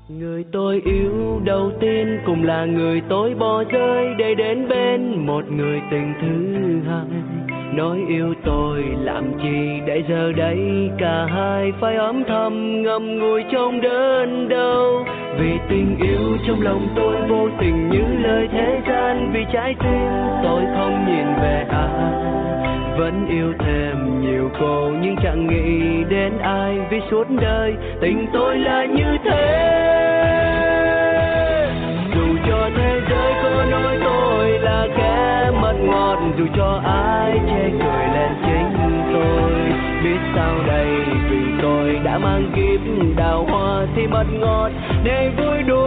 Người tôi yêu đầu tiên cũng là người tôi bỏ rơi để đến bên một người tình thứ hai. Nói yêu tôi làm chi để giờ đây cả hai phải âm thầm ngậm ngùi trong đớn đau. Vì tình yêu trong lòng tôi vô tình như lời thế gian, vì trái tim tôi không nhìn về ai. Vẫn yêu thêm nhiều cô nhưng chẳng nghĩ đến ai, vì suốt đời tình tôi là như thế. Dù cho thế giới có nói tôi là kẻ mất ngọt, dù cho ai chê cười lên chính tôi, biết sao đây vì tôi đã mang kiếp đào hoa thì mất ngọt để vui đùa